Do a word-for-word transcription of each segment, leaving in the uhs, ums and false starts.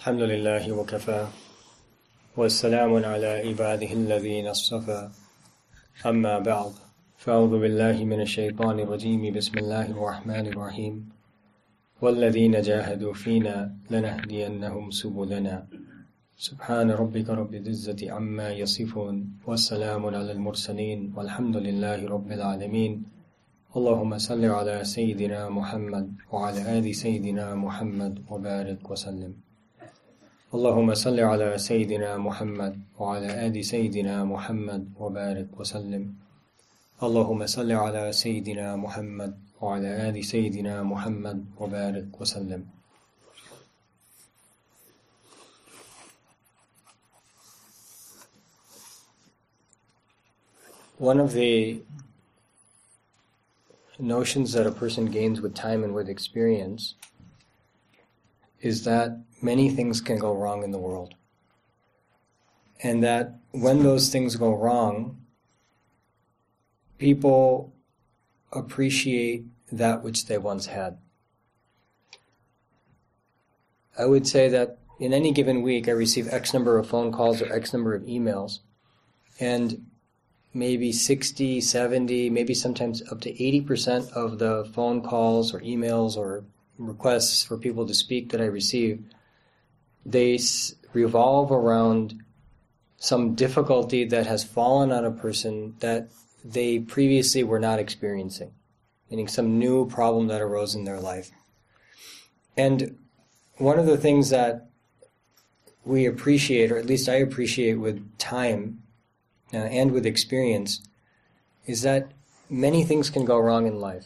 الحمد لله وكفى والسلام على عباده الذين اصطفى أما بعد فأعوذ بالله من الشيطان الرجيم بسم الله الرحمن الرحيم والذين جاهدوا فينا لنهدينهم سبلنا سبحان ربك رب العزة عما يصفون والسلام على المرسلين والحمد لله رب العالمين اللهم صل على سيدنا محمد وعلى آل سيدنا محمد وبارك وسلم اللهم صل على سيدنا محمد وعلى آل سيدنا محمد وبارك وسلم اللهم صل على سيدنا محمد وعلى آل سيدنا محمد وبارك وسلم. One of the notions that a person gains with time and with experience is that many things can go wrong in the world. And that when those things go wrong, people appreciate that which they once had. I would say that in any given week I receive X number of phone calls or X number of emails, and maybe sixty, seventy, maybe sometimes up to eighty percent of the phone calls or emails or requests for people to speak that I receive, they revolve around some difficulty that has fallen on a person that they previously were not experiencing, meaning some new problem that arose in their life. And one of the things that we appreciate, or at least I appreciate with time uh, and with experience, is that many things can go wrong in life.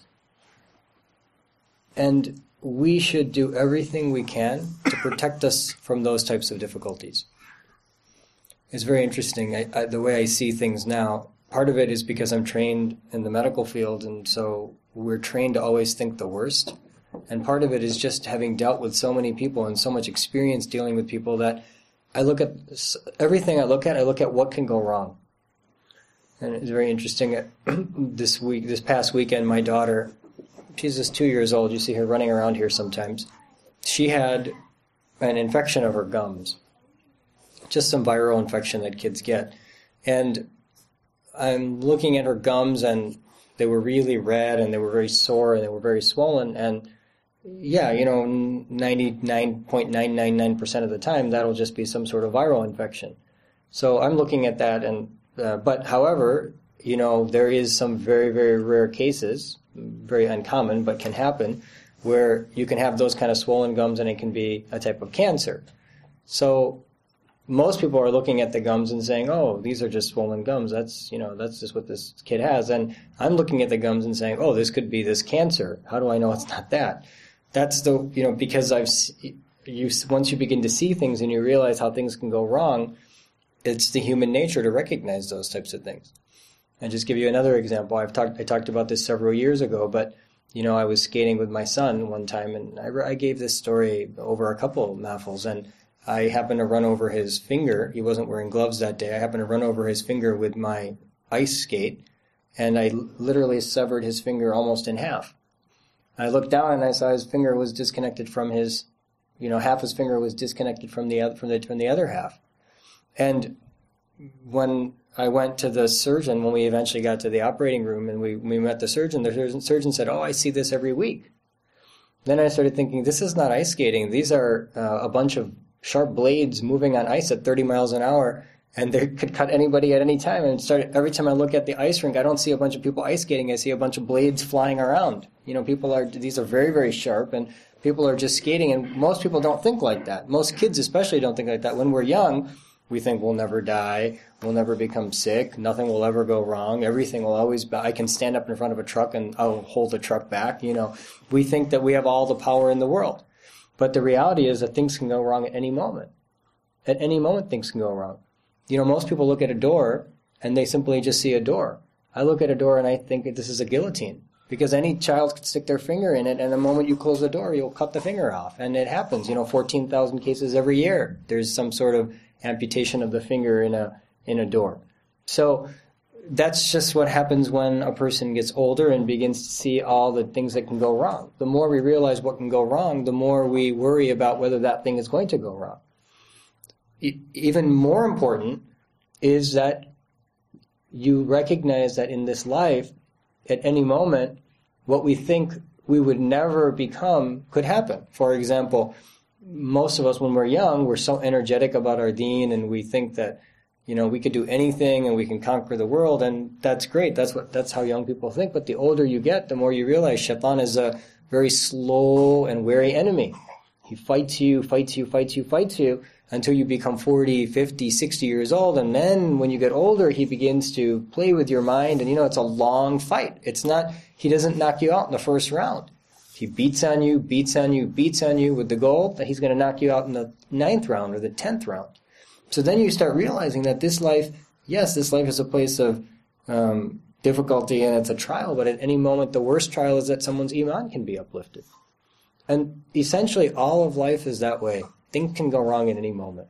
And we should do everything we can to protect us from those types of difficulties. It's very interesting. I, I, the way I see things now, part of it is because I'm trained in the medical field, and so we're trained to always think the worst. And part of it is just having dealt with so many people and so much experience dealing with people that I look at everything I look at, I look at what can go wrong. And it's very interesting. This week, this past weekend, my daughter, she's just two years old. You see her running around here sometimes. She had an infection of her gums, just some viral infection that kids get. And I'm looking at her gums, and they were really red, and they were very sore, and they were very swollen. And yeah, you know, ninety-nine point nine nine nine percent of the time, that'll just be some sort of viral infection. So I'm looking at that, and uh, but however, you know, there is some very, very rare cases, very uncommon, but can happen, where you can have those kind of swollen gums and it can be a type of cancer. So most people are looking at the gums and saying, oh, these are just swollen gums. That's, you know, that's just what this kid has. And I'm looking at the gums and saying, oh, this could be this cancer. How do I know it's not that? That's the, you know, because I've, you, once you begin to see things and you realize how things can go wrong, it's the human nature to recognize those types of things. And just give you another example. I've talked. I talked about this several years ago, but you know, I was skating with my son one time, and I, I gave this story over a couple of mouthfuls, and I happened to run over his finger. He wasn't wearing gloves that day. I happened to run over his finger with my ice skate, and I literally severed his finger almost in half. I looked down and I saw his finger was disconnected from his, you know, half his finger was disconnected from the other from the from the other half, and when I went to the surgeon, when we eventually got to the operating room and we, we met the surgeon, the surgeon, surgeon said, oh, I see this every week. Then I started thinking, this is not ice skating. These are uh, a bunch of sharp blades moving on ice at thirty miles an hour, and they could cut anybody at any time. And started, every time I look at the ice rink, I don't see a bunch of people ice skating. I see a bunch of blades flying around. You know, people are, these are very, very sharp, and people are just skating, and most people don't think like that. Most kids especially don't think like that. When we're young, we think we'll never die, we'll never become sick, nothing will ever go wrong, everything will always be, I can stand up in front of a truck and I'll hold the truck back, you know. We think that we have all the power in the world. But the reality is that things can go wrong at any moment. At any moment things can go wrong. You know, most people look at a door and they simply just see a door. I look at a door and I think this is a guillotine. Because any child could stick their finger in it, and the moment you close the door, you'll cut the finger off. And it happens, you know, fourteen thousand cases every year. There's some sort of amputation of the finger in a in a door. So that's just what happens when a person gets older and begins to see all the things that can go wrong. The more we realize what can go wrong, the more we worry about whether that thing is going to go wrong. E- even more important is that you recognize that in this life, at any moment, what we think we would never become could happen. For example, most of us, when we're young, we're so energetic about our deen, and we think that, you know, we could do anything and we can conquer the world, and that's great. That's what that's how young people think. But the older you get, the more you realize Shaitan is a very slow and wary enemy. He fights you, fights you, fights you, fights you, until you become forty, fifty, sixty years old, and then when you get older, he begins to play with your mind, and you know, it's a long fight. It's not, he doesn't knock you out in the first round. He beats on you, beats on you, beats on you with the goal that he's going to knock you out in the ninth round or the tenth round. So then you start realizing that this life, yes, this life is a place of um, difficulty and it's a trial, but at any moment the worst trial is that someone's iman can be uplifted. And essentially all of life is that way. Things can go wrong at any moment.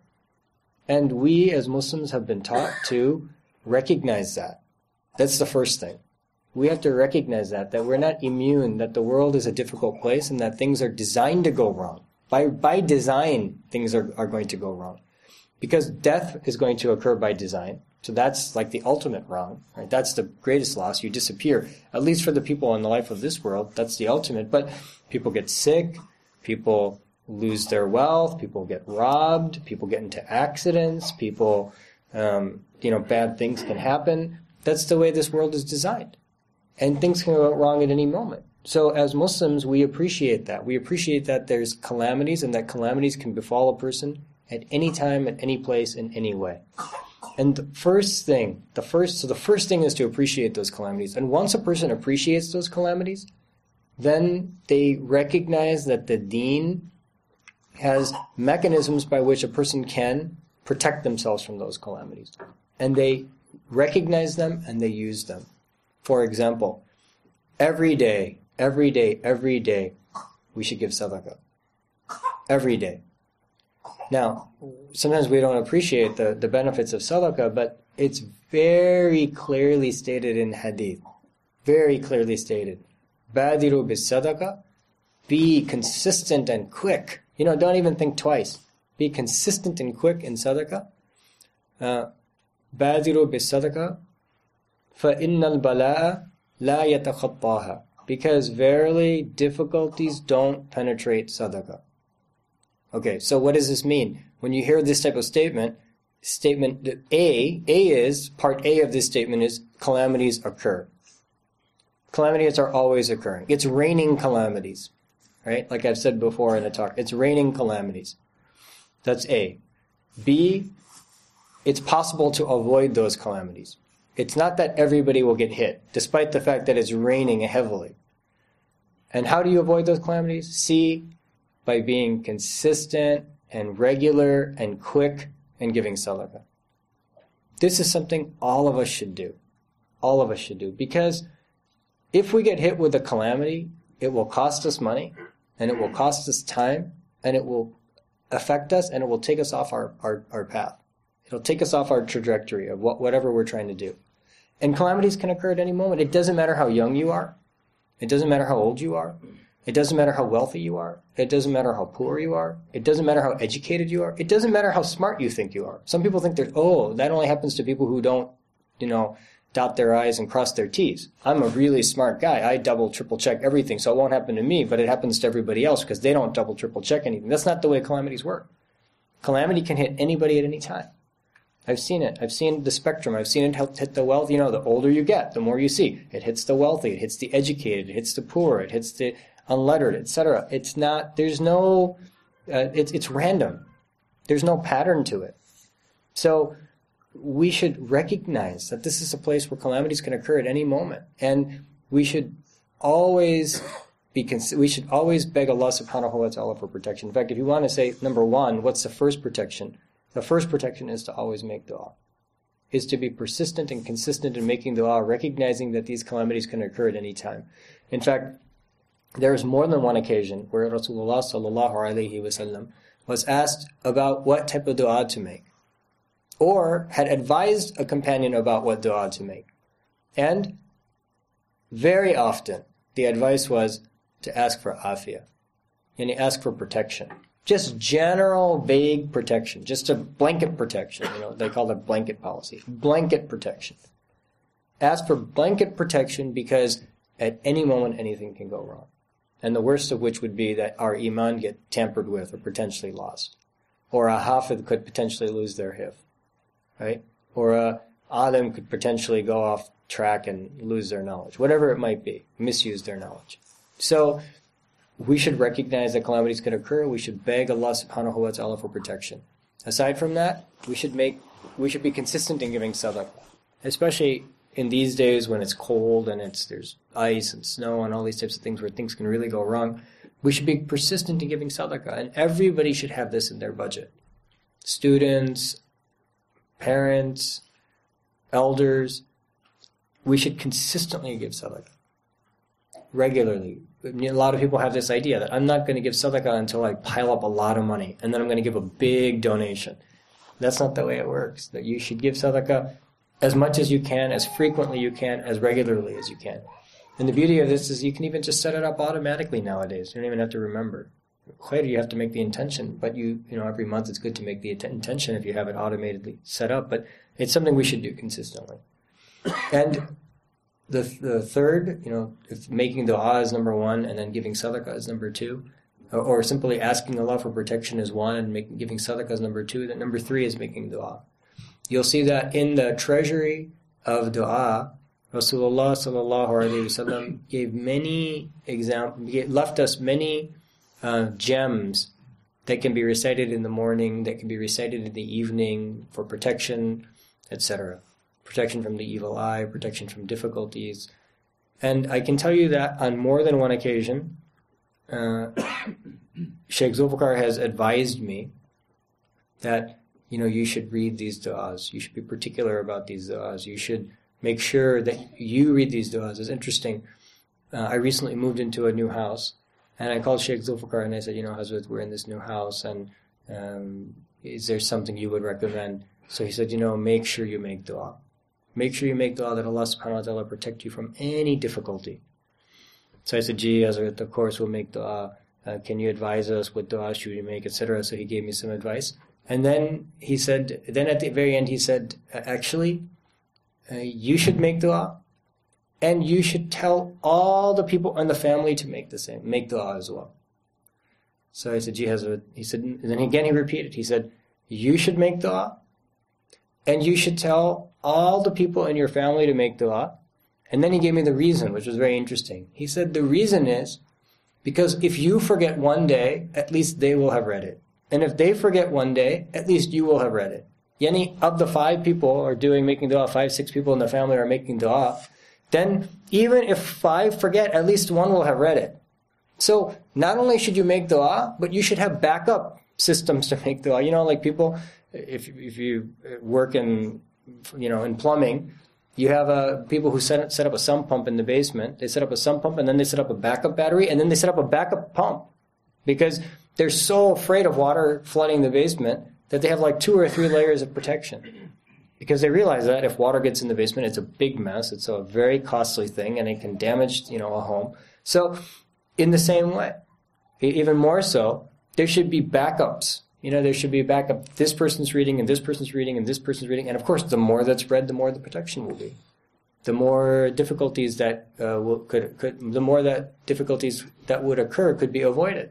And we as Muslims have been taught to recognize that. That's the first thing. We have to recognize that, that we're not immune, that the world is a difficult place and that things are designed to go wrong. By by design, things are, are going to go wrong. Because death is going to occur by design. So that's like the ultimate wrong, right? That's the greatest loss. You disappear. At least for the people in the life of this world, that's the ultimate. But people get sick, people lose their wealth, people get robbed, people get into accidents, people, um, you know, bad things can happen. That's the way this world is designed. And things can go wrong at any moment. So as Muslims, we appreciate that. We appreciate that there's calamities and that calamities can befall a person at any time, at any place, in any way. And the first thing, the first, so the first thing is to appreciate those calamities. And once a person appreciates those calamities, then they recognize that the deen has mechanisms by which a person can protect themselves from those calamities. And they recognize them and they use them. For example, every day, every day, every day, we should give sadaqah. Every day. Now, sometimes we don't appreciate the, the benefits of sadaqah, but it's very clearly stated in hadith. Very clearly stated. Badiru bis sadaqah. Be consistent and quick. You know, don't even think twice. Be consistent and quick in sadaqah. Badiru bis sadaqah. فَإِنَّ الْبَلَاءَ لَا يَتَخَطَّاهَا. Because verily, difficulties don't penetrate sadaqah. Okay, so what does this mean? When you hear this type of statement, statement A, A is, part A of this statement is, calamities occur. Calamities are always occurring. It's raining calamities, right? Like I've said before in the talk, it's raining calamities. That's A. B, it's possible to avoid those calamities. It's not that everybody will get hit, despite the fact that it's raining heavily. And how do you avoid those calamities? C, by being consistent and regular and quick and giving sadaqah. This is something all of us should do. All of us should do. Because if we get hit with a calamity, it will cost us money, and it will cost us time, and it will affect us, and it will take us off our, our, our path. It'll take us off our trajectory of what, whatever we're trying to do. And calamities can occur at any moment. It doesn't matter how young you are. It doesn't matter how old you are. It doesn't matter how wealthy you are. It doesn't matter how poor you are. It doesn't matter how educated you are. It doesn't matter how smart you think you are. Some people think that, oh, that only happens to people who don't, you know, dot their I's and cross their T's. I'm a really smart guy. I double, triple check everything, so it won't happen to me, but it happens to everybody else because they don't double, triple check anything. That's not the way calamities work. Calamity can hit anybody at any time. I've seen it. I've seen the spectrum. I've seen it hit the wealthy. You know, the older you get, the more you see. It hits the wealthy. It hits the educated. It hits the poor. It hits the unlettered, et cetera. It's not, there's no, uh, it's, it's random. There's no pattern to it. So we should recognize that this is a place where calamities can occur at any moment. And we should always be, cons- we should always beg Allah subhanahu wa ta'ala for protection. In fact, if you want to say, number one, what's the first protection? The first protection is to always make dua. Is to be persistent and consistent in making dua, recognizing that these calamities can occur at any time. In fact, there is more than one occasion where Rasulullah sallallahu alaihi wasallam was asked about what type of dua to make, or had advised a companion about what dua to make. And very often, the advice was to ask for afia, and you ask for protection. Just general, vague protection, just a blanket protection. You know, they call it blanket policy. Blanket protection. Ask for blanket protection because at any moment anything can go wrong. And the worst of which would be that our iman get tampered with or potentially lost. Or a hafid could potentially lose their hif, right? Or a alim could potentially go off track and lose their knowledge. Whatever it might be, misuse their knowledge. So we should recognize that calamities could occur. We should beg Allah subhanahu wa ta'ala for protection. Aside from that, we should make we should be consistent in giving sadaqah. Especially in these days when it's cold and it's there's ice and snow and all these types of things where things can really go wrong. We should be persistent in giving sadaqah. And everybody should have this in their budget. Students, parents, elders. We should consistently give sadaqah. Regularly. A lot of people have this idea that I'm not going to give sadaqah until I pile up a lot of money, and then I'm going to give a big donation. That's not the way it works. That you should give sadaqah as much as you can, as frequently you can, as regularly as you can. And the beauty of this is you can even just set it up automatically nowadays. You don't even have to remember. Later you have to make the intention, but you you know every month it's good to make the intention if you have it automatically set up. But it's something we should do consistently. And The the third, you know, if making dua is number one, and then giving sadaqah is number two, or, or simply asking Allah for protection is one, and make, giving sadaqah is number two, then number three is making dua. You'll see that in the treasury of dua, Rasulullah sallallahu alaihi wasallam gave many examples, left us many uh, gems that can be recited in the morning, that can be recited in the evening for protection, et cetera. Protection from the evil eye, protection from difficulties. And I can tell you that on more than one occasion, uh, Sheikh Zulfikar has advised me that, you know, you should read these du'as. You should be particular about these du'as. You should make sure that you read these du'as. It's interesting. Uh, I recently moved into a new house, and I called Sheikh Zulfikar and I said, you know, Hazrat, we're in this new house, and um, is there something you would recommend? So he said, you know, make sure you make du'a. Make sure you make dua that Allah subhanahu wa ta'ala protect you from any difficulty. So I said, gee, Hazrat, of course we'll make dua. Uh, can you advise us what dua should we make, et cetera. So he gave me some advice. And then he said, then at the very end he said, actually, uh, you should make dua, and you should tell all the people in the family to make the same, make dua as well. So I said, gee, Hazrat, he said, and then again he repeated, he said, you should make dua, and you should tell all the people in your family to make dua. And then he gave me the reason, which was very interesting. He said the reason is because if you forget one day, at least they will have read it. And if they forget one day, at least you will have read it. Yani, of the five people are doing making dua, five, six people in the family are making dua, then even if five forget, at least one will have read it. So not only should you make dua, but you should have backup systems to make dua. You know, like people, if if you work in you know, in plumbing, you have uh, people who set, set up a sump pump in the basement. They set up a sump pump, and then they set up a backup battery, and then they set up a backup pump. Because they're so afraid of water flooding the basement that they have like two or three layers of protection. Because they realize that if water gets in the basement, it's a big mess. It's a very costly thing, and it can damage, you know, a home. So, in the same way, even more so, there should be backups. You know, there should be a backup. This person's reading, and this person's reading, and this person's reading. And of course, the more that's read, the more the protection will be. The more difficulties that uh, will, could, could, the more that difficulties that would occur could be avoided.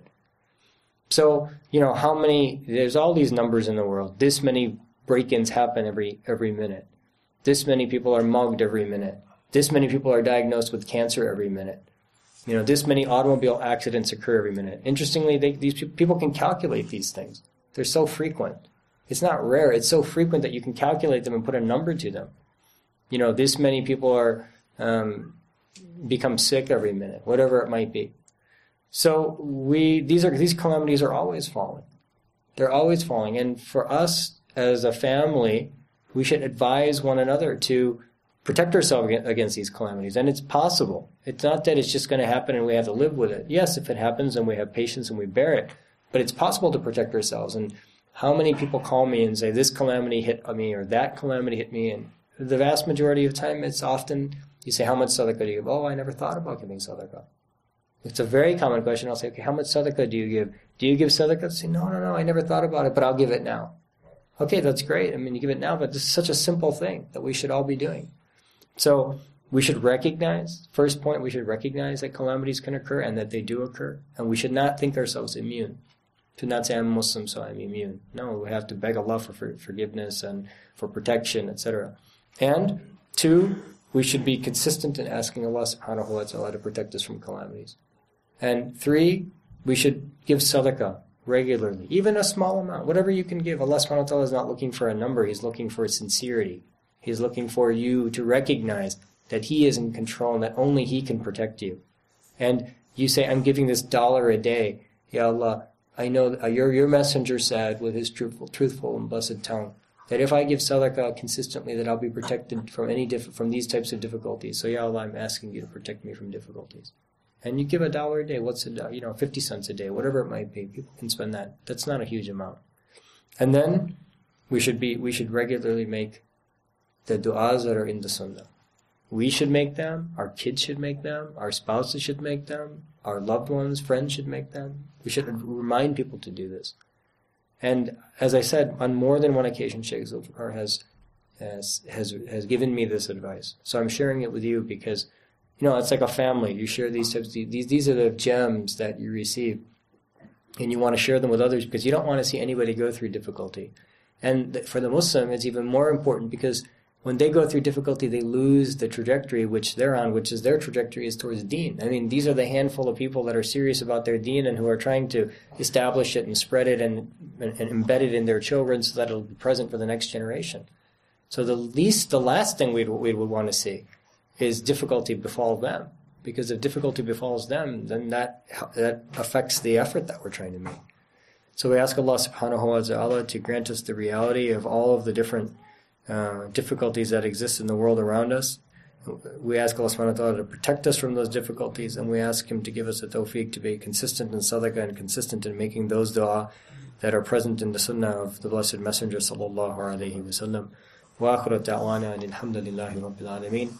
So, you know, how many, there's all these numbers in the world. This many break-ins happen every every minute. This many people are mugged every minute. This many people are diagnosed with cancer every minute. You know, this many automobile accidents occur every minute. Interestingly, they, these people can calculate these things. They're so frequent. It's not rare. It's so frequent that you can calculate them and put a number to them. You know, this many people are um, become sick every minute, whatever it might be. So we these are these calamities are always falling. They're always falling. And for us as a family, we should advise one another to protect ourselves against these calamities. And it's possible. It's not that it's just going to happen and we have to live with it. Yes, if it happens and we have patience and we bear it, but it's possible to protect ourselves. And how many people call me and say, this calamity hit me or that calamity hit me? And the vast majority of time, it's often You say, how much sadaqah do you give? Oh, I never thought about giving sadaqah. It's a very common question. I'll say, okay, how much sadaqah do you give? Do you give sadaqah? They say, no, no, no, I never thought about it, but I'll give it now. Okay, that's great. I mean, you give it now, but this is such a simple thing that we should all be doing. So we should recognize, first point, we should recognize that calamities can occur and that they do occur. And we should not think ourselves immune. To not say I'm Muslim, so I'm immune. No, we have to beg Allah for, for forgiveness and for protection, et cetera. And two, we should be consistent in asking Allah subhanahu wa ta'ala to protect us from calamities. And three, we should give sadaqah regularly, even a small amount, whatever you can give. Allah subhanahu wa ta'ala is not looking for a number, He's looking for sincerity. He's looking for you to recognize that He is in control and that only He can protect you. And you say, I'm giving this dollar a day. Ya Allah, I know that your, your messenger said with his truthful, truthful and blessed tongue that if I give sadaqah consistently, that I'll be protected from any diff- from these types of difficulties. So, Ya Allah, I'm asking you to protect me from difficulties. And you give a dollar a day. What's a dollar? You know, fifty cents a day, whatever it might be. People can spend that. That's not a huge amount. And then we should be we should regularly make the du'as that are in the sunnah. We should make them. Our kids should make them. Our spouses should make them. Our loved ones, friends should make them. We should remind people to do this. And as I said, on more than one occasion, Shaykh Zulfikar has, has has has given me this advice. So I'm sharing it with you because, you know, it's like a family. You share these types. Of, these these are the gems that you receive, and you want to share them with others because you don't want to see anybody go through difficulty. And for the Muslim, it's even more important because when they go through difficulty, they lose the trajectory which they're on, which is their trajectory is towards deen. I mean, these are the handful of people that are serious about their deen and who are trying to establish it and spread it and, and, and embed it in their children so that it'll be present for the next generation. So the least, the last thing we we would want to see is difficulty befall them. Because if difficulty befalls them, then that that affects the effort that we're trying to make. So we ask Allah subhanahu wa ta'ala to grant us the reality of all of the different Uh, difficulties that exist in the world around us. We ask Allah subhanahu wa ta'ala to protect us from those difficulties, and we ask Him to give us the tawfiq to be consistent in sadaqah and consistent in making those dua that are present in the sunnah of the Blessed Messenger sallallahu alayhi wa sallam. Wa akhiru da'wana alhamdulillahi rabbil alameen.